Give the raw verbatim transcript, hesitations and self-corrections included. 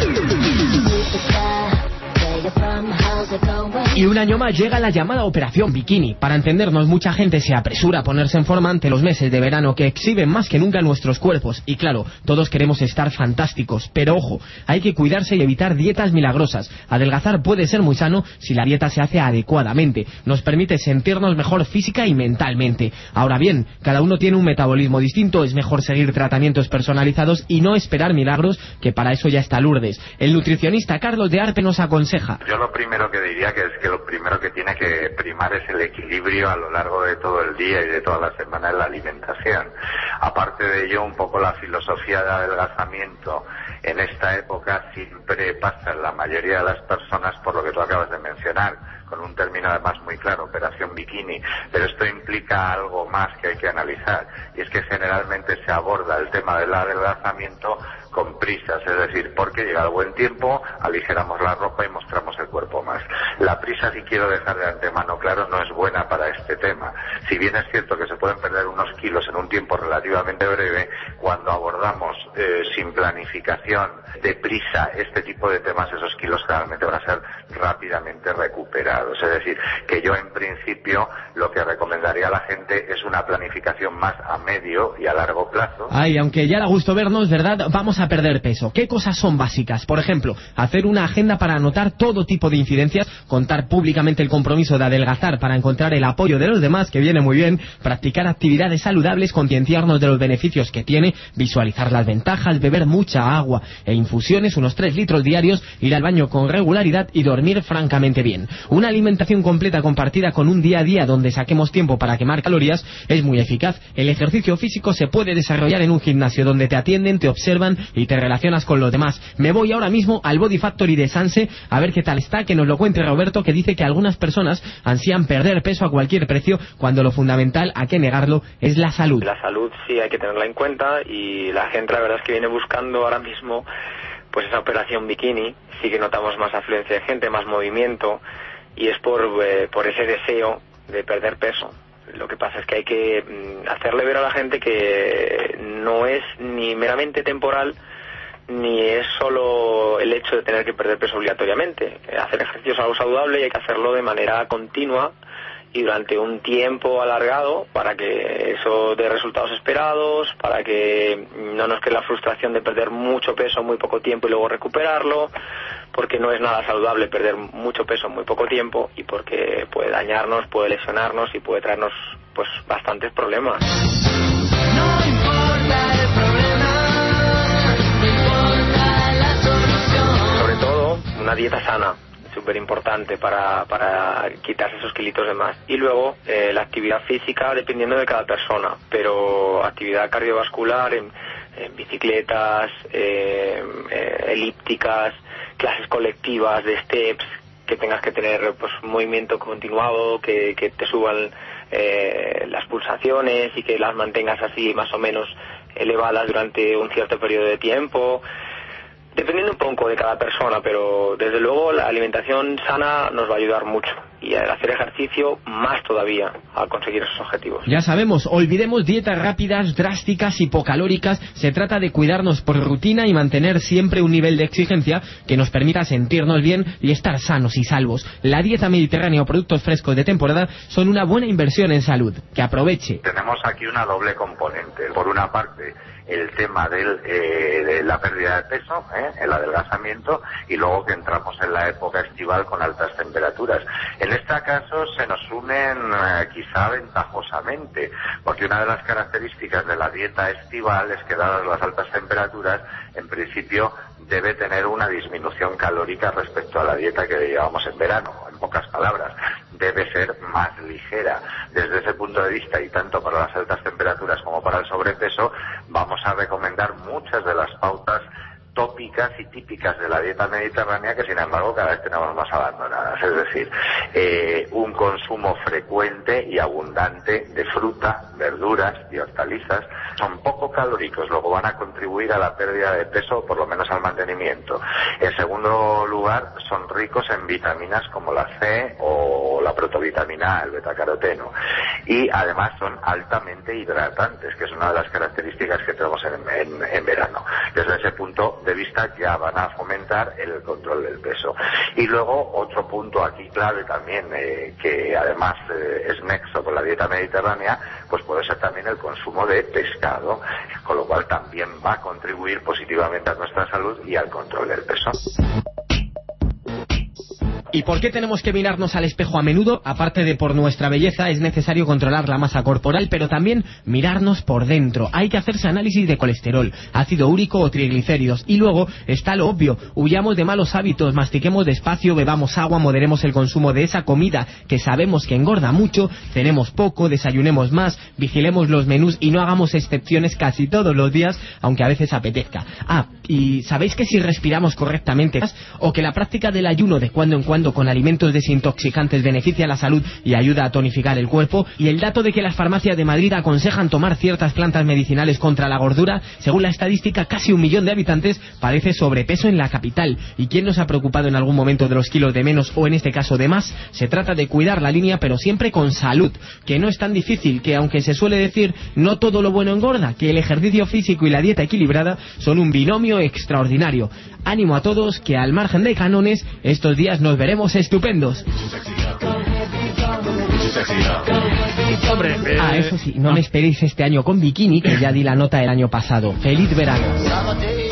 Y un año más llega la llamada Operación Bikini. Para entendernos, mucha gente se apresura a ponerse en forma ante los meses de verano que exhiben más que nunca nuestros cuerpos. Y claro, todos queremos estar fantásticos. Pero ojo, hay que cuidarse y evitar dietas milagrosas. Adelgazar puede ser muy sano si la dieta se hace adecuadamente. Nos permite sentirnos mejor física y mentalmente. Ahora bien, cada uno tiene un metabolismo distinto. Es mejor seguir tratamientos personalizados y no esperar milagros, que para eso ya está Lourdes. El nutricionista Carlos de Arpe nos aconseja. Yo lo primero que diría que es que lo primero que tiene que primar es el equilibrio a lo largo de todo el día y de toda la semana en la alimentación. Aparte de ello, un poco la filosofía de adelgazamiento en esta época siempre pasa en la mayoría de las personas por lo que tú acabas de mencionar, con un término además muy claro, Operación Bikini, pero esto implica algo más que hay que analizar, y es que generalmente se aborda el tema del adelgazamiento con prisas, es decir, porque llega el buen tiempo, aligeramos la ropa y mostramos el cuerpo más. La prisa, si quiero dejar de antemano claro, no es buena para este tema. Si bien es cierto que se pueden perder unos kilos en un tiempo relativamente breve, cuando abordamos eh, sin planificación, de prisa, este tipo de temas, esos kilos generalmente van a ser rápidamente recuperados. Es decir, que yo en principio lo que recomendaría a la gente es una planificación más a medio y a largo plazo. Ay, aunque ya da gusto vernos, ¿verdad? Vamos a perder peso. ¿Qué cosas son básicas? Por ejemplo, hacer una agenda para anotar todo tipo de incidencias, contar públicamente el compromiso de adelgazar para encontrar el apoyo de los demás, que viene muy bien, practicar actividades saludables, concienciarnos de los beneficios que tiene, visualizar las ventajas, beber mucha agua e infusiones, unos tres litros diarios, ir al baño con regularidad y dormir francamente bien. Una alimentación completa compartida con un día a día donde saquemos tiempo para quemar calorías es muy eficaz. El ejercicio físico se puede desarrollar en un gimnasio donde te atienden, te observan y te relacionas con los demás. Me voy ahora mismo al Body Factory de Sanse a ver qué tal está, que nos lo cuente Roberto, que dice que algunas personas ansían perder peso a cualquier precio, cuando lo fundamental, hay que negarlo, es la salud. La salud sí hay que tenerla en cuenta, y la gente la verdad es que viene buscando ahora mismo pues esa Operación Bikini. Sí que notamos más afluencia de gente, más movimiento, y es por, eh, por ese deseo de perder peso. Lo que pasa es que hay que mm, hacerle ver a la gente que no es ni meramente temporal, ni es solo el hecho de tener que perder peso obligatoriamente. Hacer ejercicio es algo saludable y hay que hacerlo de manera continua y durante un tiempo alargado para que eso dé resultados esperados, para que no nos quede la frustración de perder mucho peso en muy poco tiempo y luego recuperarlo, porque no es nada saludable perder mucho peso en muy poco tiempo, y porque puede dañarnos, puede lesionarnos y puede traernos pues bastantes problemas. No importa el problema, no importa la solución. Sobre todo una dieta sana, súper importante para, para quitarse esos kilitos de más. Y luego eh, la actividad física dependiendo de cada persona, pero actividad cardiovascular en, en bicicletas, eh, eh, elípticas, clases colectivas de steps, que tengas que tener pues movimiento continuado, que, que te suban eh, las pulsaciones y que las mantengas así más o menos elevadas durante un cierto periodo de tiempo. Dependiendo un poco de cada persona, pero desde luego la alimentación sana nos va a ayudar mucho, y el hacer ejercicio más todavía a conseguir esos objetivos. Ya sabemos, olvidemos dietas rápidas, drásticas, hipocalóricas. Se trata de cuidarnos por rutina y mantener siempre un nivel de exigencia que nos permita sentirnos bien y estar sanos y salvos. La dieta mediterránea o productos frescos de temporada son una buena inversión en salud. Que aproveche. Tenemos aquí una doble componente. Por una parte, el tema del, eh, de la pérdida de peso, ¿eh? el adelgazamiento, y luego que entramos en la época estival con altas temperaturas. En este caso se nos unen eh, quizá ventajosamente, porque una de las características de la dieta estival es que, dadas las altas temperaturas, en principio debe tener una disminución calórica respecto a la dieta que llevamos en verano. En pocas palabras, debe ser más ligera. Desde ese punto de vista, y tanto para las altas temperaturas como para el sobrepeso, vamos a recomendar muchas de las pautas tópicas y típicas de la dieta mediterránea, que sin embargo cada vez tenemos más abandonadas. Es decir, eh, un consumo frecuente y abundante de fruta, verduras y hortalizas. Son poco calóricos, luego van a contribuir a la pérdida de peso, o por lo menos al mantenimiento. En segundo lugar, son ricos en vitaminas como la C o la protovitamina A, el betacaroteno. Y además son altamente hidratantes, que es una de las características que tenemos en, en, en verano. Desde ese punto de vista ya van a fomentar el control del peso. Y luego otro punto aquí clave también, eh, que además eh, es nexo con la dieta mediterránea, pues puede ser también el consumo de pescado, con lo cual también va a contribuir positivamente a nuestra salud y al control del peso. ¿Y por qué tenemos que mirarnos al espejo a menudo? Aparte de por nuestra belleza, es necesario controlar la masa corporal, pero también mirarnos por dentro. Hay que hacerse análisis de colesterol, ácido úrico o triglicéridos. Y luego está lo obvio, huyamos de malos hábitos, mastiquemos despacio, bebamos agua, moderemos el consumo de esa comida que sabemos que engorda mucho, cenemos poco, desayunemos más, vigilemos los menús y no hagamos excepciones casi todos los días, aunque a veces apetezca. Ah, y ¿sabéis que si respiramos correctamente o que la práctica del ayuno de cuando en cuando con alimentos desintoxicantes beneficia la salud y ayuda a tonificar el cuerpo? Y el dato de que las farmacias de Madrid aconsejan tomar ciertas plantas medicinales contra la gordura, según la estadística, casi un millón de habitantes padece sobrepeso en la capital. ¿Y quién nos ha preocupado en algún momento de los kilos de menos o en este caso de más? Se trata de cuidar la línea, pero siempre con salud, que no es tan difícil, que aunque se suele decir no todo lo bueno engorda, que el ejercicio físico y la dieta equilibrada son un binomio extraordinario. Ánimo a todos, que al margen de cánones, estos días nos veremos estupendos. Hombre, eh... Ah, eso sí, no me esperéis este año con bikini, que ya di la nota el año pasado. ¡Feliz verano!